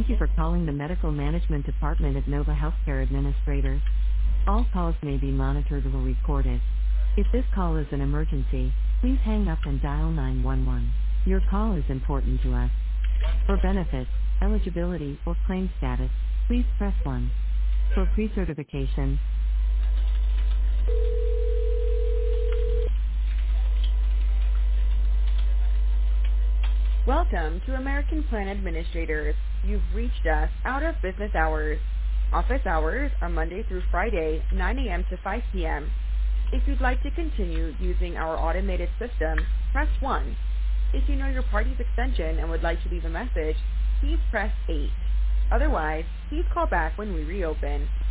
Thank you for calling the Medical Management Department at Nova Healthcare Administrators. All calls may be monitored or recorded. If this call is an emergency, please hang up and dial 911. Your call is important to us. For benefits, eligibility, or claim status, please press 1. For pre-certification, welcome to American Plan Administrators. You've reached us out of business hours. Office hours are Monday through Friday, 9 a.m. to 5 p.m. If you'd like to continue using our automated system, press 1. If you know your party's extension and would like to leave a message, please press 8. Otherwise, please call back when we reopen.